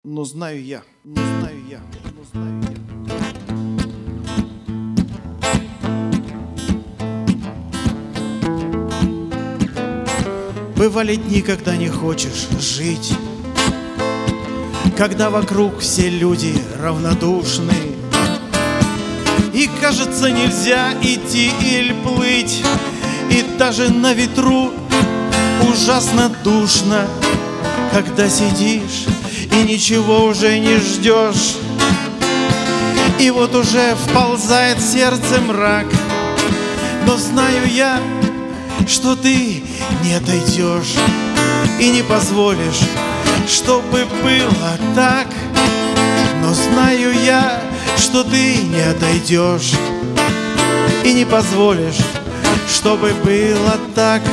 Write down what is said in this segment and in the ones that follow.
Но знаю я, но знаю я, но знаю я. Бывали дни, когда не хочешь жить, когда вокруг все люди равнодушны, и кажется, нельзя идти или плыть, и даже на ветру ужасно душно, когда сидишь и ничего уже не ждешь. И вот уже вползает в сердце мрак, но знаю я, что ты не отойдешь и не позволишь, чтобы было так. Но знаю я, что ты не отойдешь и не позволишь, чтобы было так.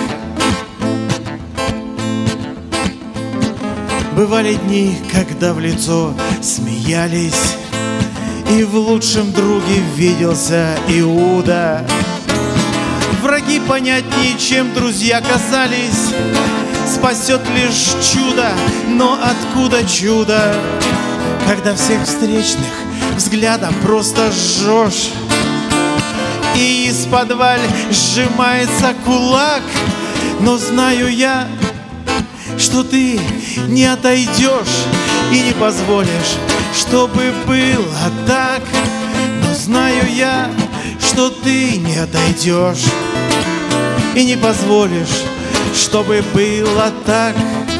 Бывали дни, когда в лицо смеялись, и в лучшем друге виделся Иуда. Враги понятнее, чем друзья казались, спасет лишь чудо, но откуда чудо, когда всех встречных взглядом просто жжешь, и из-под валь сжимается кулак. Но знаю я, что ты не отойдешь и не позволишь, чтобы было так. Но знаю я, что ты не отойдешь и не позволишь, чтобы было так.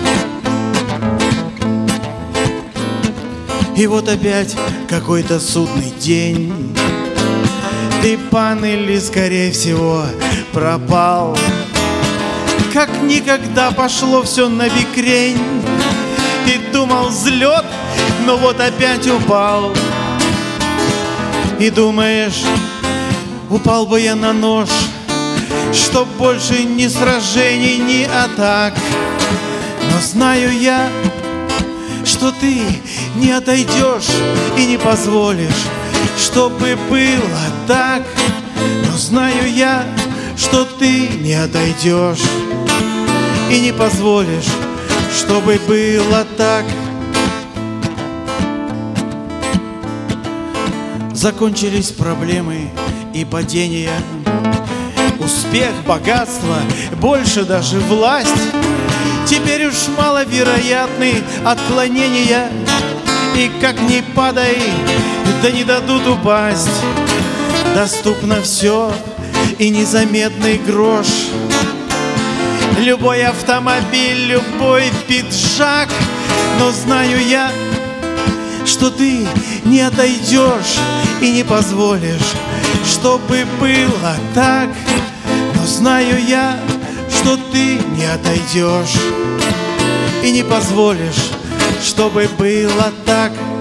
И вот опять какой-то судный день, ты, пан, или, скорее всего, пропал. Как никогда пошло все набекрень. Ты думал взлет, но вот опять упал. И думаешь, упал бы я на нож, чтоб больше ни сражений, ни атак. Но знаю я, что ты не отойдешь и не позволишь, чтобы было так. Но знаю я, что ты не отойдешь и не позволишь, чтобы было так. Закончились проблемы и падения, успех, богатство, больше даже власть. Теперь уж маловероятны отклонения, и как ни падай, да не дадут упасть. Доступно все и незаметный грош, любой автомобиль, любой пиджак. Но знаю я, что ты не отойдешь и не позволишь, чтобы было так. Но знаю я, что ты не отойдешь и не позволишь, чтобы было так.